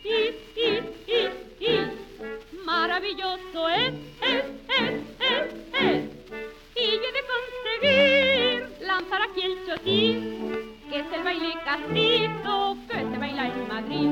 Maravilloso es. Y yo he de conseguir lanzar aquí el chotis, que es el baile castizo que se baila en Madrid.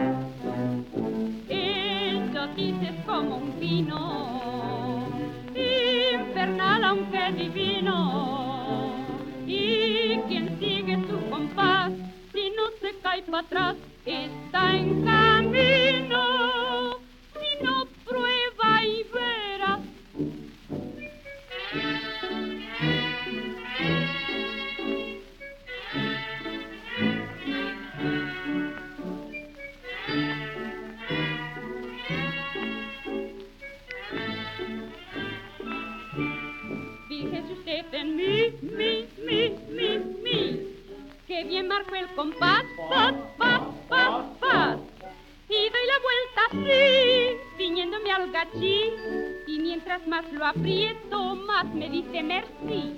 El chotis es como un vino, infernal aunque divino, y quien sigue su compás, si no se cae para atrás, está en camino. Si no prueba y verá. Fíjese usted en mí, que bien marco el compás, pas. Y doy la vuelta así, ciñéndome al gachí, y mientras más lo aprieto, más me dice merci.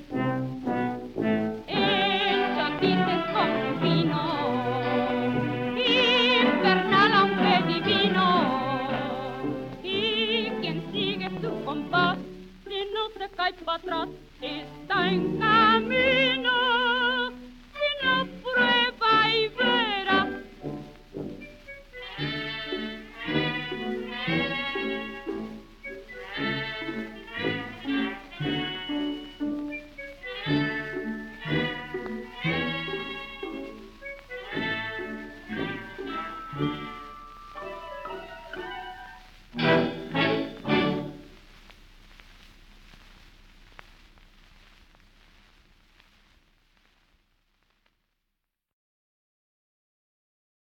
El chotis es como un vino, infernal aunque divino, y quien sigue su compás, si no se cae para atrás, está en camino. Si no prueba y verá.